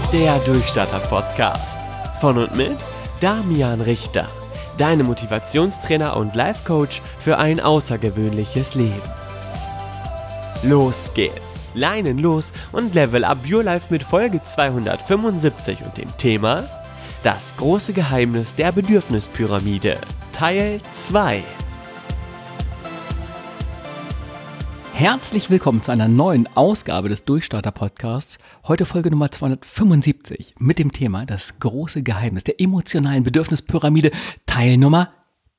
der Durchstarter-Podcast. Von und mit Damian Richter, deinem Motivationstrainer und Life-Coach für ein außergewöhnliches Leben. Los geht's, Leinen los und Level Up Your Life mit Folge 275 und dem Thema Das große Geheimnis der Bedürfnispyramide, Teil 2. Herzlich willkommen zu einer neuen Ausgabe des Durchstarter-Podcasts. Heute Folge Nummer 275 mit dem Thema Das große Geheimnis der emotionalen Bedürfnispyramide, Teil Nummer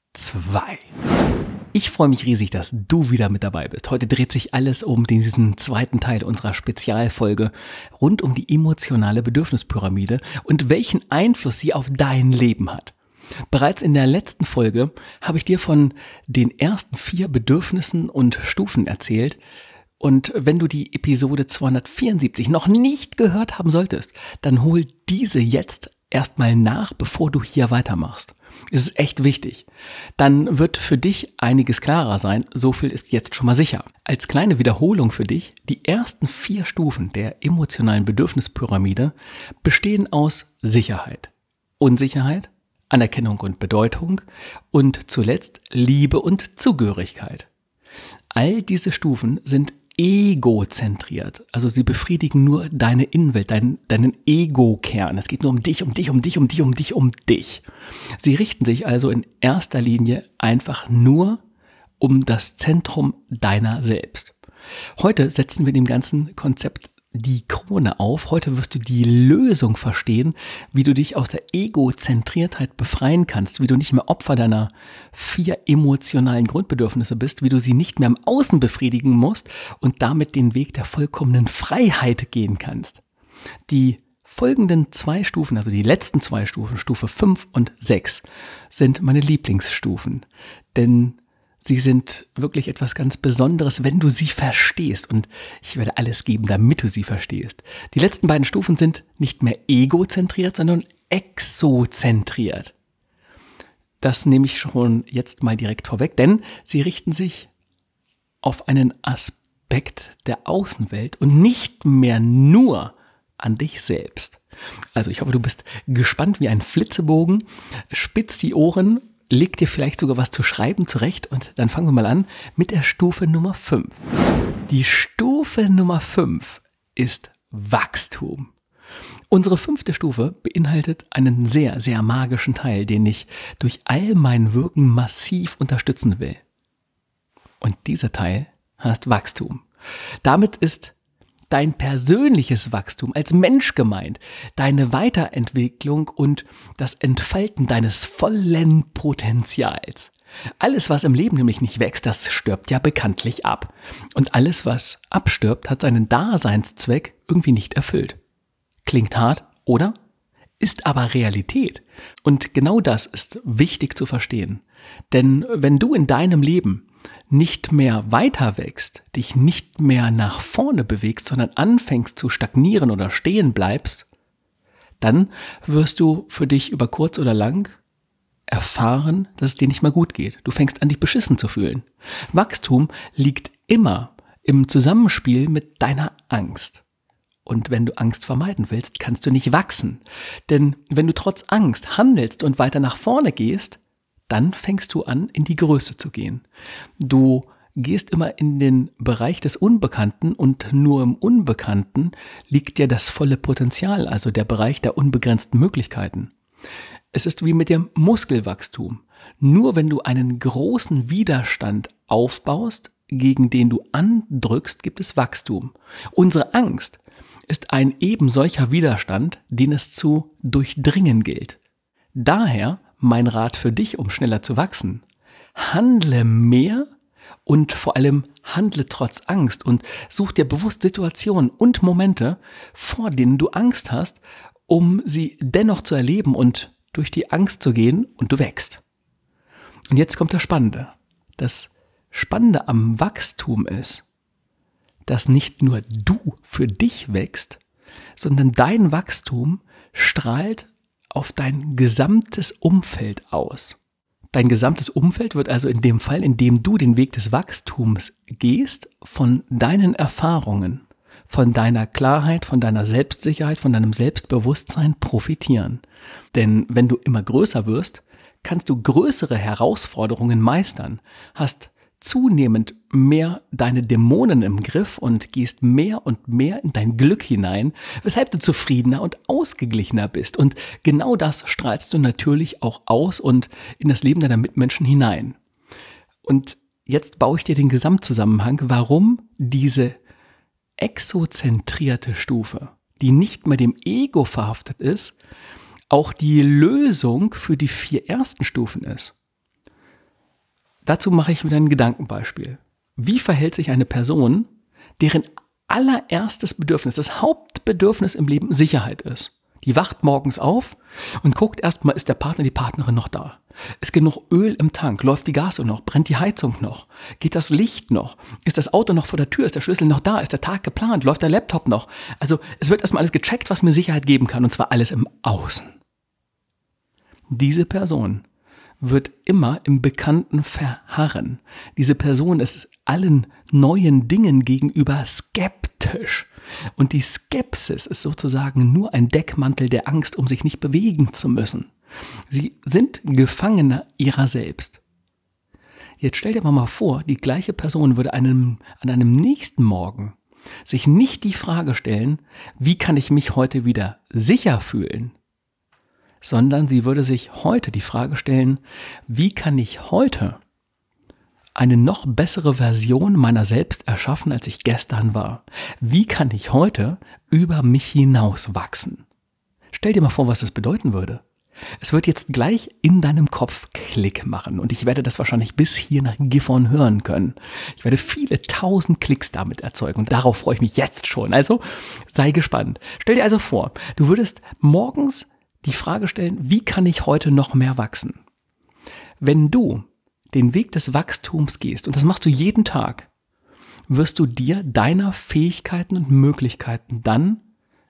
2. Ich freue mich riesig, dass du wieder mit dabei bist. Heute dreht sich alles um diesen zweiten Teil unserer Spezialfolge rund um die emotionale Bedürfnispyramide und welchen Einfluss sie auf dein Leben hat. Bereits in der letzten Folge habe ich dir von den ersten 4 Bedürfnissen und Stufen erzählt. Und wenn du die Episode 274 noch nicht gehört haben solltest, dann hol diese jetzt erstmal nach, bevor du hier weitermachst. Es ist echt wichtig. Dann wird für dich einiges klarer sein, so viel ist jetzt schon mal sicher. Als kleine Wiederholung für dich, die ersten 4 Stufen der emotionalen Bedürfnispyramide bestehen aus Sicherheit, Unsicherheit, Anerkennung und Bedeutung und zuletzt Liebe und Zugehörigkeit. All diese Stufen sind egozentriert, also sie befriedigen nur deine Innenwelt, deinen Ego-Kern. Es geht nur um dich, um dich, um dich, um dich, um dich, um dich. Sie richten sich also in erster Linie einfach nur um das Zentrum deiner selbst. Heute setzen wir dem ganzen Konzept die Krone auf. Heute wirst du die Lösung verstehen, wie du dich aus der Egozentriertheit befreien kannst, wie du nicht mehr Opfer deiner 4 emotionalen Grundbedürfnisse bist, wie du sie nicht mehr im Außen befriedigen musst und damit den Weg der vollkommenen Freiheit gehen kannst. Die folgenden 2 Stufen, also die letzten 2 Stufen, Stufe 5 und 6, sind meine Lieblingsstufen, denn sie sind wirklich etwas ganz Besonderes, wenn du sie verstehst. Und ich werde alles geben, damit du sie verstehst. Die letzten beiden Stufen sind nicht mehr egozentriert, sondern exozentriert. Das nehme ich schon jetzt mal direkt vorweg, denn sie richten sich auf einen Aspekt der Außenwelt und nicht mehr nur an dich selbst. Also ich hoffe, du bist gespannt wie ein Flitzebogen, spitz die Ohren, leg dir vielleicht sogar was zu schreiben zurecht und dann fangen wir mal an mit der Stufe Nummer 5. Die Stufe Nummer 5 ist Wachstum. Unsere 5. Stufe beinhaltet einen sehr, sehr magischen Teil, den ich durch all mein Wirken massiv unterstützen will. Und dieser Teil heißt Wachstum. Damit ist dein persönliches Wachstum als Mensch gemeint, deine Weiterentwicklung und das Entfalten deines vollen Potenzials. Alles, was im Leben nämlich nicht wächst, das stirbt ja bekanntlich ab. Und alles, was abstirbt, hat seinen Daseinszweck irgendwie nicht erfüllt. Klingt hart, oder? Ist aber Realität. Und genau das ist wichtig zu verstehen. Denn wenn du in deinem Leben nicht mehr weiter wächst, dich nicht mehr nach vorne bewegst, sondern anfängst zu stagnieren oder stehen bleibst, dann wirst du für dich über kurz oder lang erfahren, dass es dir nicht mehr gut geht. Du fängst an, dich beschissen zu fühlen. Wachstum liegt immer im Zusammenspiel mit deiner Angst. Und wenn du Angst vermeiden willst, kannst du nicht wachsen. Denn wenn du trotz Angst handelst und weiter nach vorne gehst, dann fängst du an, in die Größe zu gehen. Du gehst immer in den Bereich des Unbekannten und nur im Unbekannten liegt ja das volle Potenzial, also der Bereich der unbegrenzten Möglichkeiten. Es ist wie mit dem Muskelwachstum. Nur wenn du einen großen Widerstand aufbaust, gegen den du andrückst, gibt es Wachstum. Unsere Angst ist ein eben solcher Widerstand, den es zu durchdringen gilt. Daher mein Rat für dich, um schneller zu wachsen: Handle mehr und vor allem handle trotz Angst und such dir bewusst Situationen und Momente, vor denen du Angst hast, um sie dennoch zu erleben und durch die Angst zu gehen und du wächst. Und jetzt kommt das Spannende. Das Spannende am Wachstum ist, dass nicht nur du für dich wächst, sondern dein Wachstum strahlt auf dein gesamtes Umfeld aus. Dein gesamtes Umfeld wird also in dem Fall, in dem du den Weg des Wachstums gehst, von deinen Erfahrungen, von deiner Klarheit, von deiner Selbstsicherheit, von deinem Selbstbewusstsein profitieren. Denn wenn du immer größer wirst, kannst du größere Herausforderungen meistern, hast zunehmend mehr deine Dämonen im Griff und gehst mehr und mehr in dein Glück hinein, weshalb du zufriedener und ausgeglichener bist. Und genau das strahlst du natürlich auch aus und in das Leben deiner Mitmenschen hinein. Und jetzt baue ich dir den Gesamtzusammenhang, warum diese exozentrierte Stufe, die nicht mehr dem Ego verhaftet ist, auch die Lösung für die 4 ersten Stufen ist. Dazu mache ich wieder ein Gedankenbeispiel. Wie verhält sich eine Person, deren allererstes Bedürfnis, das Hauptbedürfnis im Leben Sicherheit ist? Die wacht morgens auf und guckt erstmal, ist der Partner, die Partnerin noch da? Ist genug Öl im Tank? Läuft die Gase noch? Brennt die Heizung noch? Geht das Licht noch? Ist das Auto noch vor der Tür? Ist der Schlüssel noch da? Ist der Tag geplant? Läuft der Laptop noch? Also es wird erstmal alles gecheckt, was mir Sicherheit geben kann, und zwar alles im Außen. Diese Person wird immer im Bekannten verharren. Diese Person ist allen neuen Dingen gegenüber skeptisch. Und die Skepsis ist sozusagen nur ein Deckmantel der Angst, um sich nicht bewegen zu müssen. Sie sind Gefangener ihrer selbst. Jetzt stell dir mal vor, die gleiche Person würde an einem nächsten Morgen sich nicht die Frage stellen, wie kann ich mich heute wieder sicher fühlen, sondern sie würde sich heute die Frage stellen, wie kann ich heute eine noch bessere Version meiner selbst erschaffen, als ich gestern war? Wie kann ich heute über mich hinaus wachsen? Stell dir mal vor, was das bedeuten würde. Es wird jetzt gleich in deinem Kopf Klick machen und ich werde das wahrscheinlich bis hier nach Gifhorn hören können. Ich werde viele 1000 Klicks damit erzeugen und darauf freue ich mich jetzt schon. Also sei gespannt. Stell dir also vor, du würdest morgens die Frage stellen, wie kann ich heute noch mehr wachsen? Wenn du den Weg des Wachstums gehst, und das machst du jeden Tag, wirst du dir deiner Fähigkeiten und Möglichkeiten dann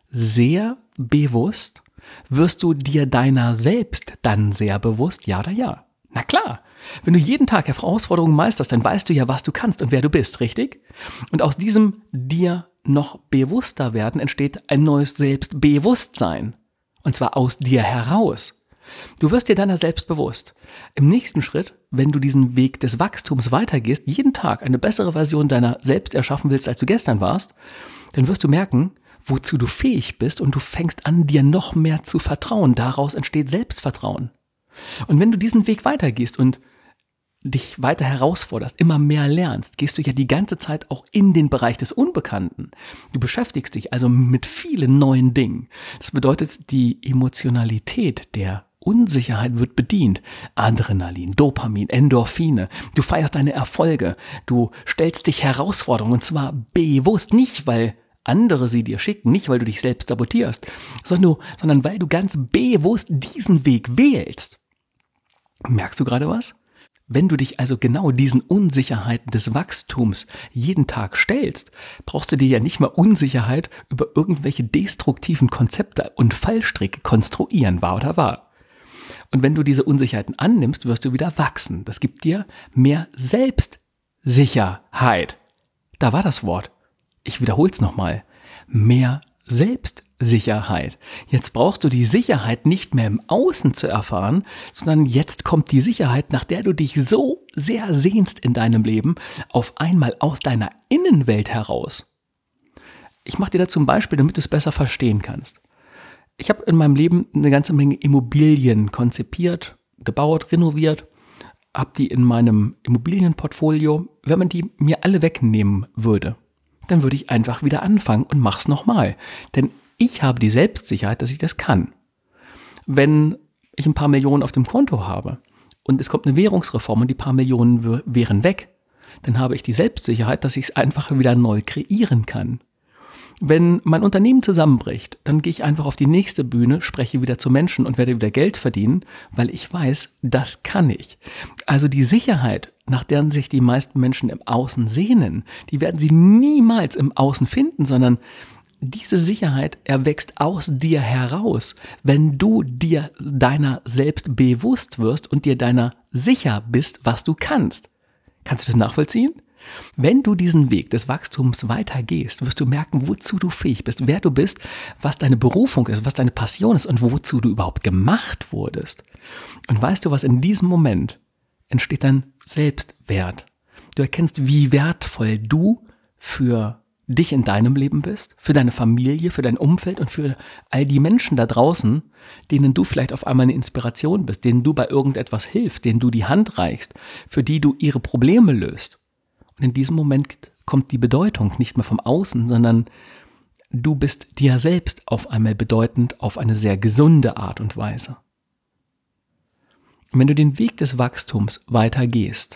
sehr bewusst, wirst du dir deiner selbst dann sehr bewusst, ja oder ja? Na klar, wenn du jeden Tag Herausforderungen meisterst, dann weißt du ja, was du kannst und wer du bist, richtig? Und aus diesem dir noch bewusster werden entsteht ein neues Selbstbewusstsein. Und zwar aus dir heraus. Du wirst dir deiner selbst bewusst. Im nächsten Schritt, wenn du diesen Weg des Wachstums weitergehst, jeden Tag eine bessere Version deiner selbst erschaffen willst, als du gestern warst, dann wirst du merken, wozu du fähig bist und du fängst an, dir noch mehr zu vertrauen. Daraus entsteht Selbstvertrauen. Und wenn du diesen Weg weitergehst und dich weiter herausforderst, immer mehr lernst, gehst du ja die ganze Zeit auch in den Bereich des Unbekannten. Du beschäftigst dich also mit vielen neuen Dingen. Das bedeutet, die Emotionalität der Unsicherheit wird bedient. Adrenalin, Dopamin, Endorphine. Du feierst deine Erfolge. Du stellst dich Herausforderungen und zwar bewusst, nicht weil andere sie dir schicken, nicht weil du dich selbst sabotierst, sondern weil du ganz bewusst diesen Weg wählst. Merkst du gerade was? Wenn du dich also genau diesen Unsicherheiten des Wachstums jeden Tag stellst, brauchst du dir ja nicht mehr Unsicherheit über irgendwelche destruktiven Konzepte und Fallstricke konstruieren, wahr oder wahr? Und wenn du diese Unsicherheiten annimmst, wirst du wieder wachsen. Das gibt dir mehr Selbstsicherheit. Da war das Wort. Ich wiederhole es nochmal. Mehr Selbstsicherheit. Jetzt brauchst du die Sicherheit nicht mehr im Außen zu erfahren, sondern jetzt kommt die Sicherheit, nach der du dich so sehr sehnst in deinem Leben, auf einmal aus deiner Innenwelt heraus. Ich mache dir dazu ein Beispiel, damit du es besser verstehen kannst. Ich habe in meinem Leben eine ganze Menge Immobilien konzipiert, gebaut, renoviert, habe die in meinem Immobilienportfolio. Wenn man die mir alle wegnehmen würde, dann würde ich einfach wieder anfangen und mach's nochmal. Denn ich habe die Selbstsicherheit, dass ich das kann. Wenn ich ein paar Millionen auf dem Konto habe und es kommt eine Währungsreform und die paar Millionen wären weg, dann habe ich die Selbstsicherheit, dass ich es einfach wieder neu kreieren kann. Wenn mein Unternehmen zusammenbricht, dann gehe ich einfach auf die nächste Bühne, spreche wieder zu Menschen und werde wieder Geld verdienen, weil ich weiß, das kann ich. Also die Sicherheit, nach der sich die meisten Menschen im Außen sehnen, die werden sie niemals im Außen finden, sondern diese Sicherheit erwächst aus dir heraus, wenn du dir deiner selbst bewusst wirst und dir deiner sicher bist, was du kannst. Kannst du das nachvollziehen? Wenn du diesen Weg des Wachstums weitergehst, wirst du merken, wozu du fähig bist, wer du bist, was deine Berufung ist, was deine Passion ist und wozu du überhaupt gemacht wurdest. Und weißt du was, in diesem Moment entsteht dein Selbstwert. Du erkennst, wie wertvoll du für dich in deinem Leben bist, für deine Familie, für dein Umfeld und für all die Menschen da draußen, denen du vielleicht auf einmal eine Inspiration bist, denen du bei irgendetwas hilfst, denen du die Hand reichst, für die du ihre Probleme löst. Und in diesem Moment kommt die Bedeutung nicht mehr vom Außen, sondern du bist dir selbst auf einmal bedeutend auf eine sehr gesunde Art und Weise. Und wenn du den Weg des Wachstums weitergehst,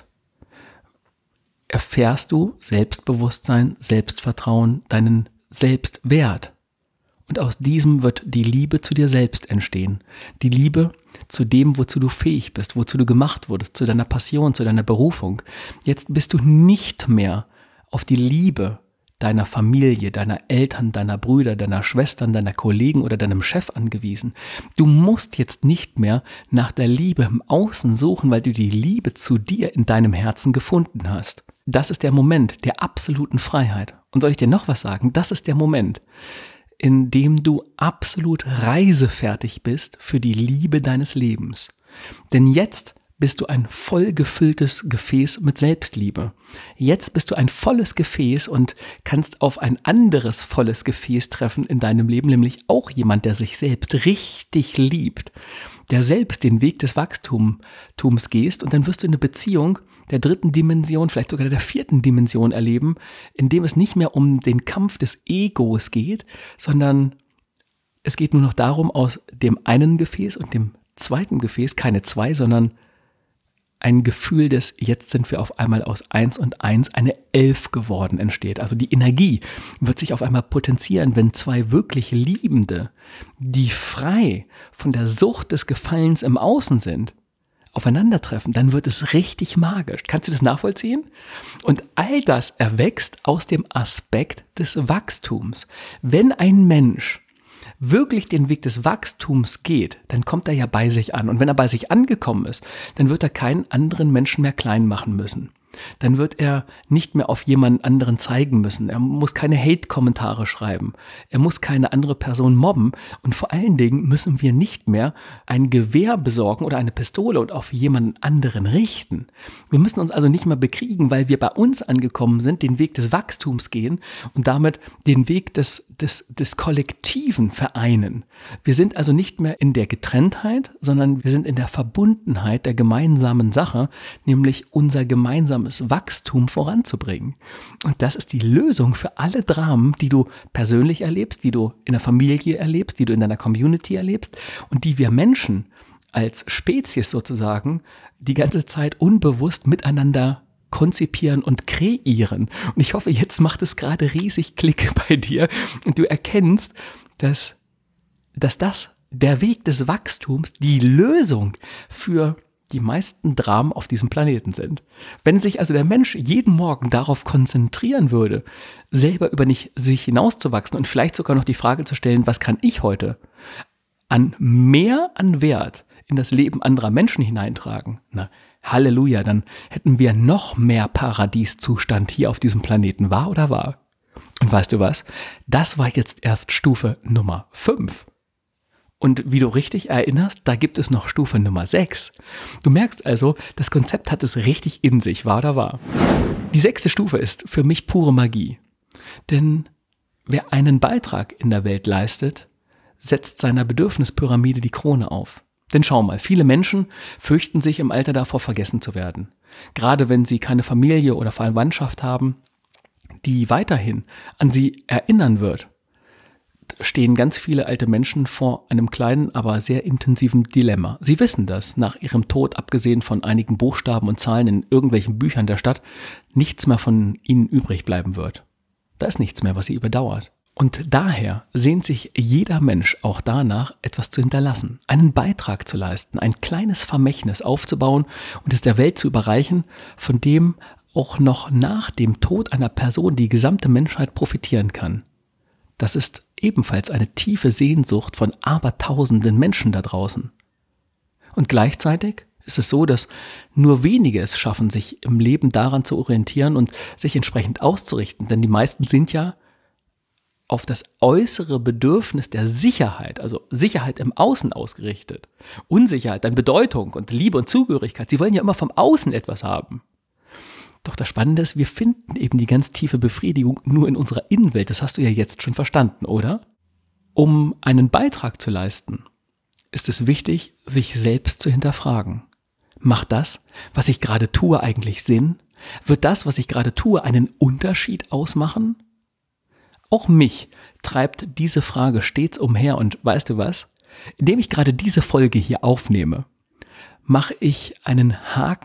erfährst du Selbstbewusstsein, Selbstvertrauen, deinen Selbstwert. Und aus diesem wird die Liebe zu dir selbst entstehen. Die Liebe zu dem, wozu du fähig bist, wozu du gemacht wurdest, zu deiner Passion, zu deiner Berufung. Jetzt bist du nicht mehr auf die Liebe deiner Familie, deiner Eltern, deiner Brüder, deiner Schwestern, deiner Kollegen oder deinem Chef angewiesen. Du musst jetzt nicht mehr nach der Liebe im Außen suchen, weil du die Liebe zu dir in deinem Herzen gefunden hast. Das ist der Moment der absoluten Freiheit. Und soll ich dir noch was sagen? Das ist der Moment, in dem du absolut reisefertig bist für die Liebe deines Lebens. Denn jetzt bist du ein voll gefülltes Gefäß mit Selbstliebe. Jetzt bist du ein volles Gefäß und kannst auf ein anderes volles Gefäß treffen in deinem Leben, nämlich auch jemand, der sich selbst richtig liebt, der selbst den Weg des Wachstums gehst, und dann wirst du eine Beziehung der 3. Dimension, vielleicht sogar der 4. Dimension erleben, in dem es nicht mehr um den Kampf des Egos geht, sondern es geht nur noch darum, aus dem einen Gefäß und dem zweiten Gefäß, keine zwei, sondern ein Gefühl des, jetzt sind wir auf einmal aus 1 und 1 eine 11 geworden entsteht. Also die Energie wird sich auf einmal potenzieren, wenn zwei wirklich Liebende, die frei von der Sucht des Gefallens im Außen sind, aufeinandertreffen, dann wird es richtig magisch. Kannst du das nachvollziehen? Und all das erwächst aus dem Aspekt des Wachstums. Wenn ein Mensch wirklich den Weg des Wachstums geht, dann kommt er ja bei sich an. Und wenn er bei sich angekommen ist, dann wird er keinen anderen Menschen mehr klein machen müssen. Dann wird er nicht mehr auf jemanden anderen zeigen müssen. Er muss keine Hate-Kommentare schreiben. Er muss keine andere Person mobben. Und vor allen Dingen müssen wir nicht mehr ein Gewehr besorgen oder eine Pistole und auf jemanden anderen richten. Wir müssen uns also nicht mehr bekriegen, weil wir bei uns angekommen sind, den Weg des Wachstums gehen und damit den Weg des Kollektiven vereinen. Wir sind also nicht mehr in der Getrenntheit, sondern wir sind in der Verbundenheit der gemeinsamen Sache, nämlich unser gemeinsames Wachstum voranzubringen. Und das ist die Lösung für alle Dramen, die du persönlich erlebst, die du in der Familie erlebst, die du in deiner Community erlebst und die wir Menschen als Spezies sozusagen die ganze Zeit unbewusst miteinander konzipieren und kreieren. Und ich hoffe, jetzt macht es gerade riesig Klick bei dir und du erkennst, dass das der Weg des Wachstums die Lösung für die meisten Dramen auf diesem Planeten sind. Wenn sich also der Mensch jeden Morgen darauf konzentrieren würde, selber über sich hinauszuwachsen und vielleicht sogar noch die Frage zu stellen, was kann ich heute an Wert in das Leben anderer Menschen hineintragen? Na, Halleluja, dann hätten wir noch mehr Paradieszustand hier auf diesem Planeten, wahr oder wahr? Und weißt du was? Das war jetzt erst Stufe Nummer 5. Und wie du richtig erinnerst, da gibt es noch Stufe Nummer 6. Du merkst also, das Konzept hat es richtig in sich, wahr oder wahr? Die 6. Stufe ist für mich pure Magie. Denn wer einen Beitrag in der Welt leistet, setzt seiner Bedürfnispyramide die Krone auf. Denn schau mal, viele Menschen fürchten sich im Alter davor, vergessen zu werden. Gerade wenn sie keine Familie oder Verwandtschaft haben, die weiterhin an sie erinnern wird, stehen ganz viele alte Menschen vor einem kleinen, aber sehr intensiven Dilemma. Sie wissen, dass nach ihrem Tod, abgesehen von einigen Buchstaben und Zahlen in irgendwelchen Büchern der Stadt, nichts mehr von ihnen übrig bleiben wird. Da ist nichts mehr, was sie überdauert. Und daher sehnt sich jeder Mensch auch danach, etwas zu hinterlassen, einen Beitrag zu leisten, ein kleines Vermächtnis aufzubauen und es der Welt zu überreichen, von dem auch noch nach dem Tod einer Person die gesamte Menschheit profitieren kann. Das ist ebenfalls eine tiefe Sehnsucht von abertausenden Menschen da draußen. Und gleichzeitig ist es so, dass nur wenige es schaffen, sich im Leben daran zu orientieren und sich entsprechend auszurichten. Denn die meisten sind ja auf das äußere Bedürfnis der Sicherheit, also Sicherheit im Außen ausgerichtet. Unsicherheit, dann Bedeutung und Liebe und Zugehörigkeit. Sie wollen ja immer vom Außen etwas haben. Doch das Spannende ist, wir finden eben die ganz tiefe Befriedigung nur in unserer Innenwelt. Das hast du ja jetzt schon verstanden, oder? Um einen Beitrag zu leisten, ist es wichtig, sich selbst zu hinterfragen. Macht das, was ich gerade tue, eigentlich Sinn? Wird das, was ich gerade tue, einen Unterschied ausmachen? Auch mich treibt diese Frage stets umher und weißt du was? Indem ich gerade diese Folge hier aufnehme, mache ich einen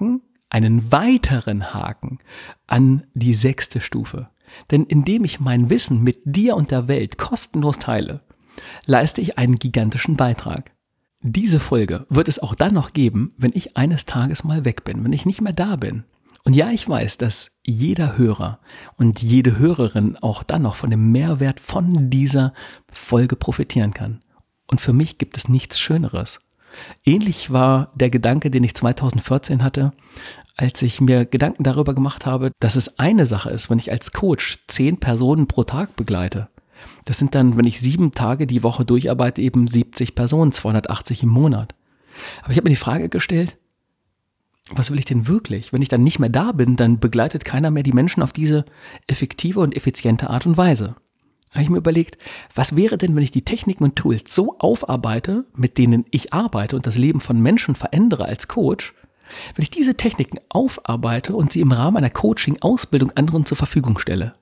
weiteren Haken an die 6. Stufe. Denn indem ich mein Wissen mit dir und der Welt kostenlos teile, leiste ich einen gigantischen Beitrag. Diese Folge wird es auch dann noch geben, wenn ich eines Tages mal weg bin, wenn ich nicht mehr da bin. Und ja, ich weiß, dass jeder Hörer und jede Hörerin auch dann noch von dem Mehrwert von dieser Folge profitieren kann. Und für mich gibt es nichts Schöneres. Ähnlich war der Gedanke, den ich 2014 hatte, als ich mir Gedanken darüber gemacht habe, dass es eine Sache ist, wenn ich als Coach 10 Personen pro Tag begleite. Das sind dann, wenn ich 7 Tage die Woche durcharbeite, eben 70 Personen, 280 im Monat. Aber ich habe mir die Frage gestellt, was will ich denn wirklich? Wenn ich dann nicht mehr da bin, dann begleitet keiner mehr die Menschen auf diese effektive und effiziente Art und Weise. Da habe ich mir überlegt, was wäre denn, wenn ich die Techniken und Tools so aufarbeite, mit denen ich arbeite und das Leben von Menschen verändere als Coach, wenn ich diese Techniken aufarbeite und sie im Rahmen einer Coaching-Ausbildung anderen zur Verfügung stelle.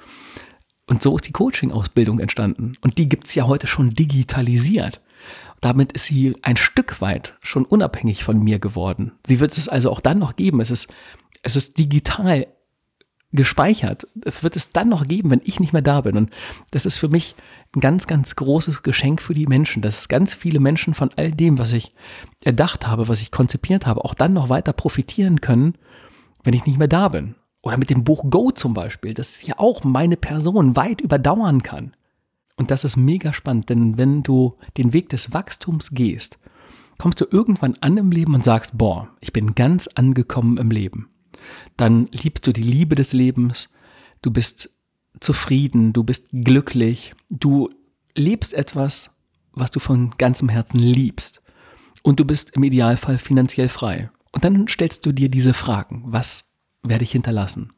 Und so ist die Coaching-Ausbildung entstanden. Und die gibt es ja heute schon digitalisiert. Damit ist sie ein Stück weit schon unabhängig von mir geworden. Sie wird es also auch dann noch geben. Es ist digital gespeichert. Es wird es dann noch geben, wenn ich nicht mehr da bin. Und das ist für mich ein ganz, ganz großes Geschenk für die Menschen, dass ganz viele Menschen von all dem, was ich erdacht habe, was ich konzipiert habe, auch dann noch weiter profitieren können, wenn ich nicht mehr da bin. Oder mit dem Buch Go zum Beispiel, das ja auch meine Person weit überdauern kann. Und das ist mega spannend, denn wenn du den Weg des Wachstums gehst, kommst du irgendwann an im Leben und sagst, boah, ich bin ganz angekommen im Leben. Dann liebst du die Liebe des Lebens, du bist zufrieden, du bist glücklich, du lebst etwas, was du von ganzem Herzen liebst. Und du bist im Idealfall finanziell frei. Und dann stellst du dir diese Fragen, was werde ich hinterlassen?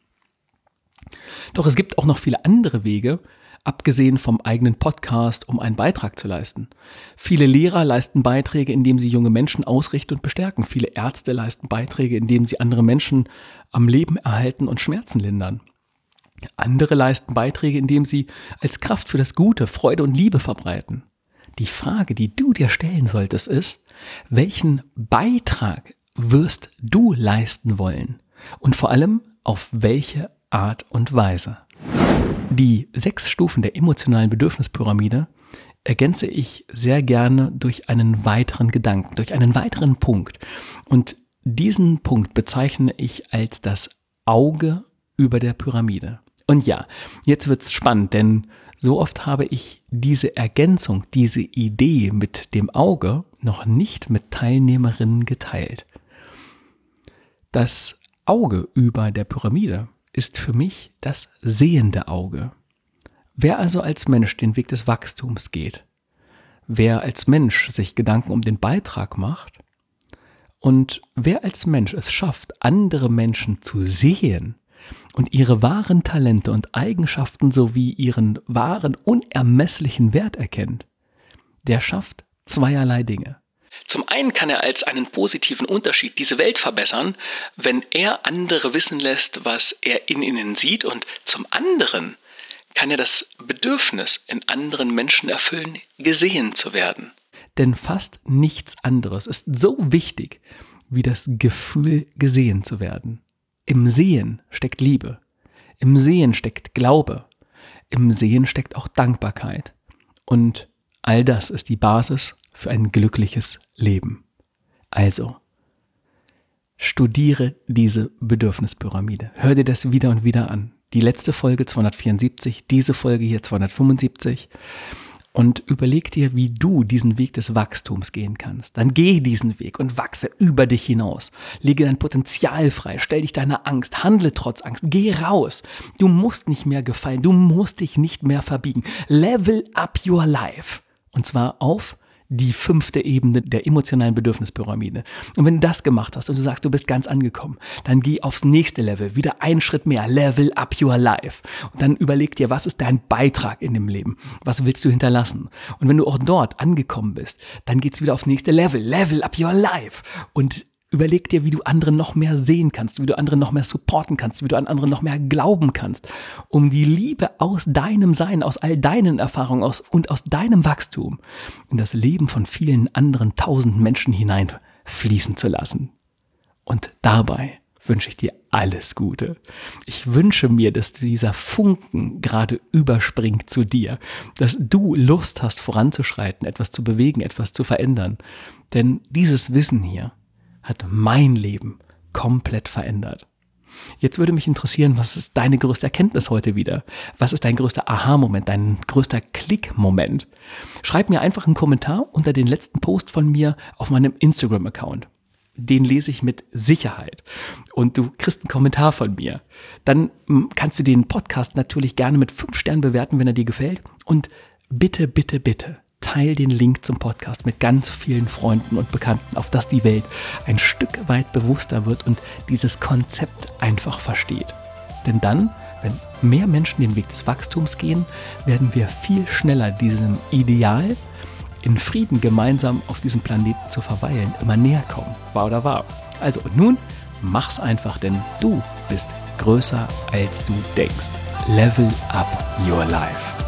Doch es gibt auch noch viele andere Wege, abgesehen vom eigenen Podcast, um einen Beitrag zu leisten. Viele Lehrer leisten Beiträge, indem sie junge Menschen ausrichten und bestärken. Viele Ärzte leisten Beiträge, indem sie andere Menschen am Leben erhalten und Schmerzen lindern. Andere leisten Beiträge, indem sie als Kraft für das Gute Freude und Liebe verbreiten. Die Frage, die du dir stellen solltest, ist, welchen Beitrag wirst du leisten wollen? Und vor allem, auf welche Art und Weise? Die 6 Stufen der emotionalen Bedürfnispyramide ergänze ich sehr gerne durch einen weiteren Gedanken, durch einen weiteren Punkt. Und diesen Punkt bezeichne ich als das Auge über der Pyramide. Und ja, jetzt wird's spannend, denn so oft habe ich diese Ergänzung, diese Idee mit dem Auge noch nicht mit Teilnehmerinnen geteilt. Das Auge über der Pyramide ist für mich das sehende Auge. Wer also als Mensch den Weg des Wachstums geht, wer als Mensch sich Gedanken um den Beitrag macht und wer als Mensch es schafft, andere Menschen zu sehen und ihre wahren Talente und Eigenschaften sowie ihren wahren unermesslichen Wert erkennt, der schafft zweierlei Dinge. Zum einen kann er als einen positiven Unterschied diese Welt verbessern, wenn er andere wissen lässt, was er in ihnen sieht, und zum anderen kann er das Bedürfnis in anderen Menschen erfüllen, gesehen zu werden. Denn fast nichts anderes ist so wichtig wie das Gefühl, gesehen zu werden. Im Sehen steckt Liebe, im Sehen steckt Glaube, im Sehen steckt auch Dankbarkeit. Und all das ist die Basis für ein glückliches Leben. Also, studiere diese Bedürfnispyramide. Hör dir das wieder und wieder an. Die letzte Folge 274, diese Folge hier 275. und überleg dir, wie du diesen Weg des Wachstums gehen kannst. Dann geh diesen Weg und wachse über dich hinaus. Lege dein Potenzial frei, stell dich deiner Angst, handle trotz Angst, geh raus. Du musst nicht mehr gefallen, du musst dich nicht mehr verbiegen. Level up your life. Und zwar auf die 5. Ebene der emotionalen Bedürfnispyramide. Und wenn du das gemacht hast und du sagst, du bist ganz angekommen, dann geh aufs nächste Level, wieder einen Schritt mehr, level up your life. Und dann überleg dir, was ist dein Beitrag in dem Leben? Was willst du hinterlassen? Und wenn du auch dort angekommen bist, dann geht's wieder aufs nächste Level, level up your life. Und überleg dir, wie du andere noch mehr sehen kannst, wie du andere noch mehr supporten kannst, wie du an andere noch mehr glauben kannst, um die Liebe aus deinem Sein, aus all deinen Erfahrungen und aus deinem Wachstum in das Leben von vielen anderen 1000 Menschen hineinfließen zu lassen. Und dabei wünsche ich dir alles Gute. Ich wünsche mir, dass dieser Funken gerade überspringt zu dir, dass du Lust hast, voranzuschreiten, etwas zu bewegen, etwas zu verändern. Denn dieses Wissen hier hat mein Leben komplett verändert. Jetzt würde mich interessieren, was ist deine größte Erkenntnis heute wieder? Was ist dein größter Aha-Moment, dein größter Klick-Moment? Schreib mir einfach einen Kommentar unter den letzten Post von mir auf meinem Instagram-Account. Den lese ich mit Sicherheit. Und du kriegst einen Kommentar von mir. Dann kannst du den Podcast natürlich gerne mit 5 Sternen bewerten, wenn er dir gefällt. Und bitte, bitte, bitte, teil den Link zum Podcast mit ganz vielen Freunden und Bekannten, auf dass die Welt ein Stück weit bewusster wird und dieses Konzept einfach versteht. Denn dann, wenn mehr Menschen den Weg des Wachstums gehen, werden wir viel schneller diesem Ideal, in Frieden gemeinsam auf diesem Planeten zu verweilen, immer näher kommen. Wahr oder wahr? Also und nun, mach's einfach, denn du bist größer als du denkst. Level up your life.